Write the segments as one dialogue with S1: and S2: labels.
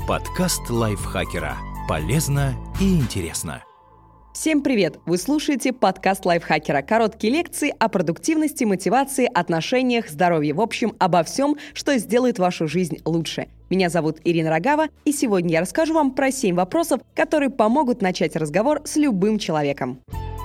S1: Подкаст лайфхакера. Полезно и интересно.
S2: Всем привет! Вы слушаете подкаст лайфхакера. Короткие лекции о продуктивности, мотивации, отношениях, здоровье. В общем, обо всем, что сделает вашу жизнь лучше. Меня зовут Ирина Рогава, и сегодня я расскажу вам про 7 вопросов, которые помогут начать разговор с любым человеком.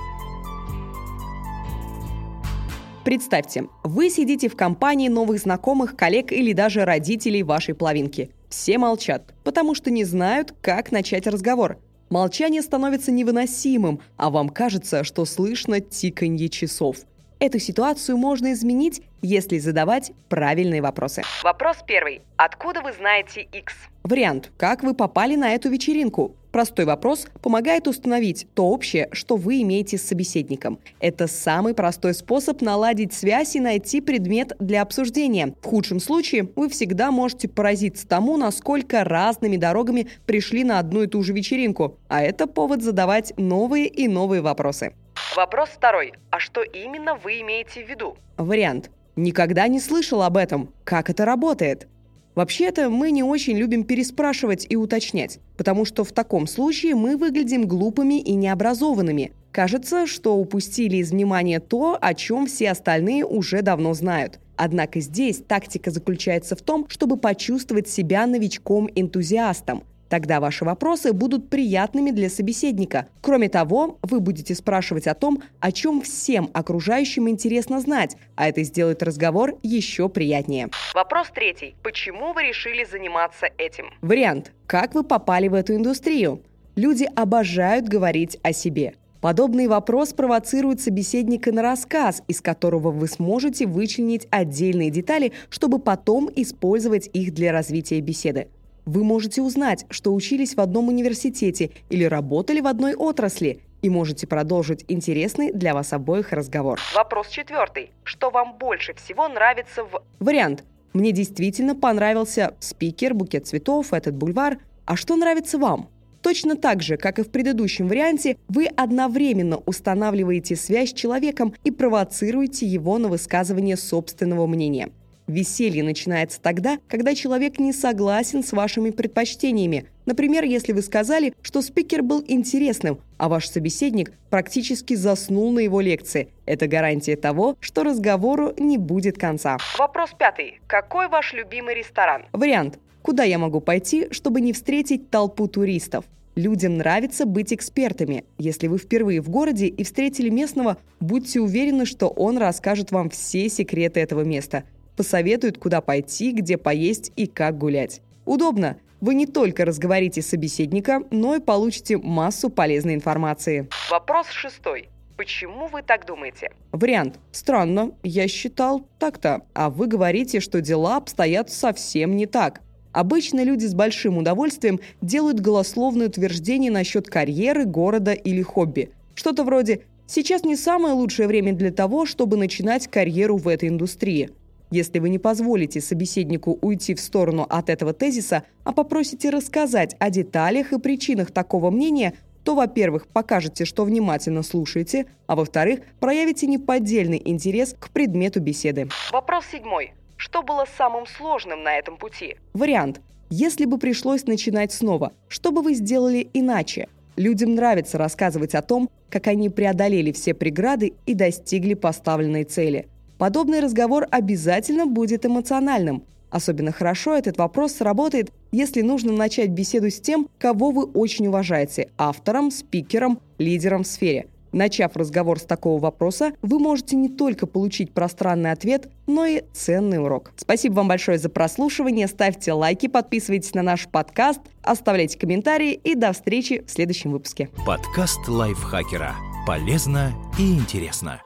S2: Представьте, вы сидите в компании новых знакомых, коллег или даже родителей вашей половинки. Все молчат, потому что не знают, как начать разговор. Молчание становится невыносимым, а вам кажется, что слышно тиканье часов. Эту ситуацию можно изменить, если задавать правильные вопросы. Вопрос первый. Откуда вы знаете X? Вариант. Как вы попали на эту вечеринку? Простой вопрос помогает установить то общее, что вы имеете с собеседником. Это самый простой способ наладить связь и найти предмет для обсуждения. В худшем случае вы всегда можете поразиться тому, насколько разными дорогами пришли на одну и ту же вечеринку. А это повод задавать новые и новые вопросы. Вопрос второй. А что именно вы имеете в виду? Вариант. Никогда не слышал об этом. Как это работает? Вообще-то мы не очень любим переспрашивать и уточнять, потому что в таком случае мы выглядим глупыми и необразованными. Кажется, что упустили из внимания то, о чем все остальные уже давно знают. Однако здесь тактика заключается в том, чтобы почувствовать себя новичком-энтузиастом. Тогда ваши вопросы будут приятными для собеседника. Кроме того, вы будете спрашивать о том, о чем всем окружающим интересно знать, а это сделает разговор еще приятнее. Вопрос третий. Почему вы решили заниматься этим? Вариант. Как вы попали в эту индустрию? Люди обожают говорить о себе. Подобный вопрос провоцирует собеседника на рассказ, из которого вы сможете вычленить отдельные детали, чтобы потом использовать их для развития беседы. Вы можете узнать, что учились в одном университете или работали в одной отрасли, и можете продолжить интересный для вас обоих разговор. Вопрос четвертый. Что вам больше всего нравится в... Вариант. Мне действительно понравился спикер, букет цветов, этот бульвар. А что нравится вам? Точно так же, как и в предыдущем варианте, вы одновременно устанавливаете связь с человеком и провоцируете его на высказывание собственного мнения. Веселье начинается тогда, когда человек не согласен с вашими предпочтениями. Например, если вы сказали, что спикер был интересным, а ваш собеседник практически заснул на его лекции. Это гарантия того, что разговору не будет конца. Вопрос пятый. Какой ваш любимый ресторан? Вариант. Куда я могу пойти, чтобы не встретить толпу туристов? Людям нравится быть экспертами. Если вы впервые в городе и встретили местного, будьте уверены, что он расскажет вам все секреты этого места. Посоветует, куда пойти, где поесть и как гулять. Удобно. Вы не только разговорите с собеседником, но и получите массу полезной информации. Вопрос шестой. Почему вы так думаете? Вариант. Странно, я считал так-то. А вы говорите, что дела обстоят совсем не так. Обычно люди с большим удовольствием делают голословные утверждения насчет карьеры, города или хобби. Что-то вроде «сейчас не самое лучшее время для того, чтобы начинать карьеру в этой индустрии». Если вы не позволите собеседнику уйти в сторону от этого тезиса, а попросите рассказать о деталях и причинах такого мнения, то, во-первых, покажете, что внимательно слушаете, а во-вторых, проявите неподдельный интерес к предмету беседы. Вопрос седьмой. Что было самым сложным на этом пути? Вариант. Если бы пришлось начинать снова, что бы вы сделали иначе? Людям нравится рассказывать о том, как они преодолели все преграды и достигли поставленной цели. Подобный разговор обязательно будет эмоциональным. Особенно хорошо этот вопрос сработает, если нужно начать беседу с тем, кого вы очень уважаете – автором, спикером, лидером в сфере. Начав разговор с такого вопроса, вы можете не только получить пространный ответ, но и ценный урок. Спасибо вам большое за прослушивание. Ставьте лайки, подписывайтесь на наш подкаст, оставляйте комментарии и до встречи в следующем выпуске.
S1: Подкаст лайфхакера. Полезно и интересно.